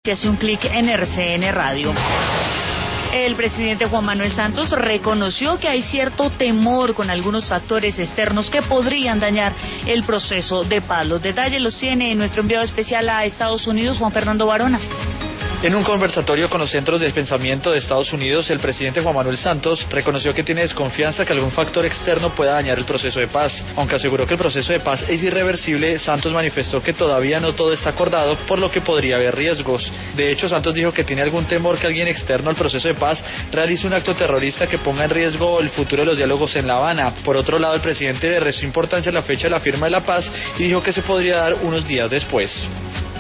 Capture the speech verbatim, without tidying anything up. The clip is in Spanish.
Hace un clic en R C N Radio. El presidente Juan Manuel Santos reconoció que hay cierto temor con algunos factores externos que podrían dañar el proceso de paz. Los detalles los tiene nuestro enviado especial a Estados Unidos, Juan Fernando Barona. En un conversatorio con los centros de pensamiento de Estados Unidos, el presidente Juan Manuel Santos reconoció que tiene desconfianza que algún factor externo pueda dañar el proceso de paz. Aunque aseguró que el proceso de paz es irreversible, Santos manifestó que todavía no todo está acordado, por lo que podría haber riesgos. De hecho, Santos dijo que tiene algún temor que alguien externo al proceso de paz realice un acto terrorista que ponga en riesgo el futuro de los diálogos en La Habana. Por otro lado, el presidente le restó importancia a la fecha de la firma de la paz y dijo que se podría dar unos días después.